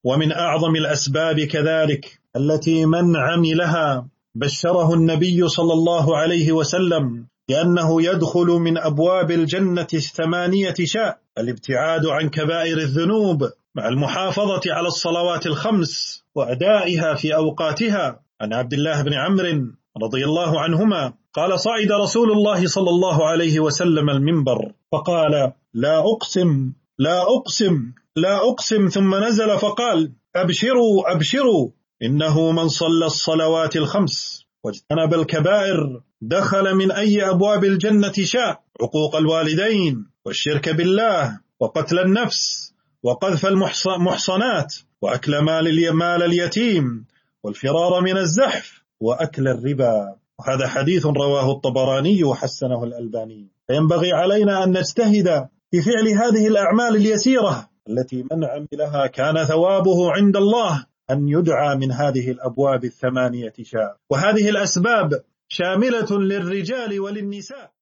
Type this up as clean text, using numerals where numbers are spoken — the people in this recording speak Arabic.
ومن أعظم الأسباب كذلك التي من عملها بشره النبي صلى الله عليه وسلم لأنه يدخل من أبواب الجنة 8 شاء: الابتعاد عن كبائر الذنوب مع المحافظة على الصلوات الخمس وأدائها في أوقاتها. عن عبد الله بن عمرو رضي الله عنهما قال: صعد رسول الله صلى الله عليه وسلم المنبر فقال: لا أقسم لا أقسم لا أقسم، ثم نزل فقال: أبشروا أبشروا، إنه من صلى الصلوات الخمس واجتنب الكبائر دخل من أي أبواب الجنة شاء: عقوق الوالدين، والشرك بالله، وقتل النفس، وقذف المحصنات، وأكل مال اليتيم، والفرار من الزحف، وأكل الربا. وهذا حديث رواه الطبراني وحسنه الألباني. فينبغي علينا أن نجتهد في فعل هذه الأعمال اليسيرة التي من عملها كان ثوابه عند الله أن يدعى من هذه الأبواب 8 شاء. وهذه الأسباب شاملة للرجال وللنساء.